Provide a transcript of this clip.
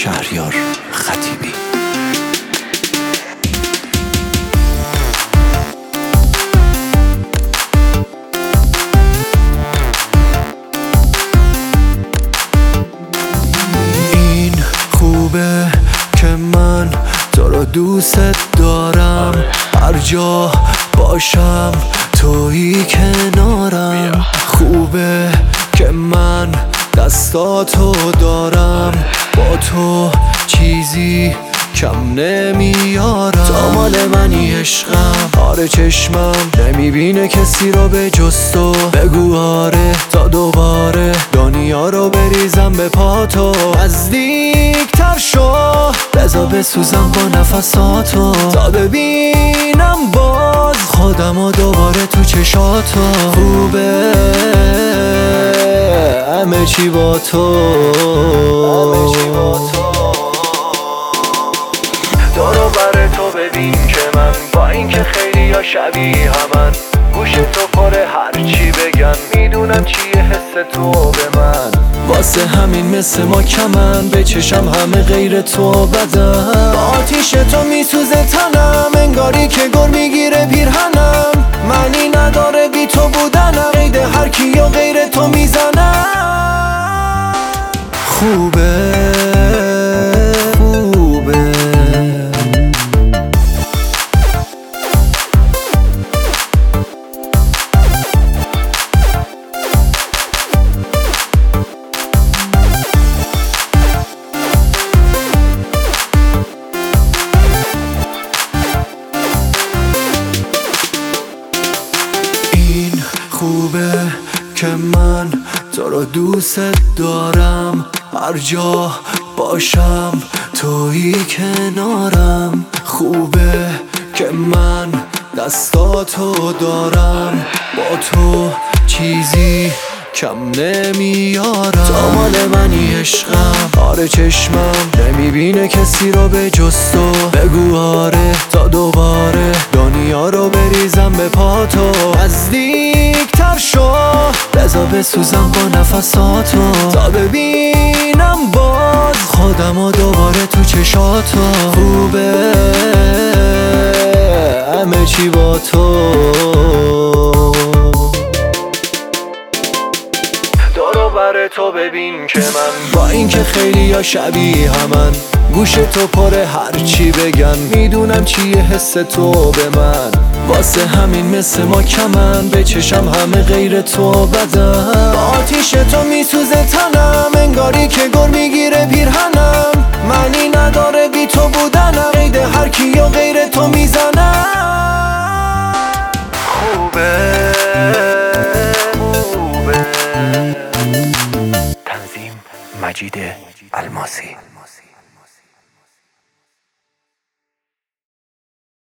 شهریار خطیبی. این خوبه که من تو رو دوست دارم، هر جا باشم تویی کنارم. خوبه که من دستاتو دارم، با تو چیزی کم نمیارم. تا مال منی عشقم، آره چشمم نمیبینه کسی رو به جز تو. بگو آره تا دوباره دنیا رو بریزم به پاتو. نزدیکتر شو بذار بسوزم با نفساتو، تا ببینم باز خودمو دوباره تو چشاتو. خوبه همه چی با تو، دورو بر تو ببین که من با اینکه خیلی یا شبیه همن، گوش تو پره هرچی بگن، میدونم چیه حس تو به من. واسه همین مثل ما کمن، به چشم همه غیر تو بدن. با آتیش تو میسوزه تنم، انگاری که گر میگیره پیرهنم. معنی نداره بی تو بودنم، قید هر کی و غیر تو میزنم. خوبه خوبه که من تو رو دوست دارم، هر جا باشم تویی کنارم. خوبه که من دستاتو دارم، با تو چیزی کم نمیارم. تا مال منی عشقم، آره چشمم نمیبینه کسی رو به جز تو. بگو آره تا دوباره دنیا رو بریزم به پاتو. نزدیکتر شو بذار بسوزم با نفساتو، تا ببینم باز خودمو دوباره تو چشاتو. خوبه همه چی با تو، دورو بر تو ببین که من با اینکه خیلی یا شبیه همن، گوش تو پره هرچی بگن، میدونم چیه حس تو به من. واسه همین مثل ما کمن، به چشم همه غیر تو بدن. با آتیش تو میسوزه تنم، انگاری که گر میگیره پیرهنم. معنی نداره بی تو بودنم، قید هر کی و غیر تو میزنم. خوبه تنظیم مجید الماسی.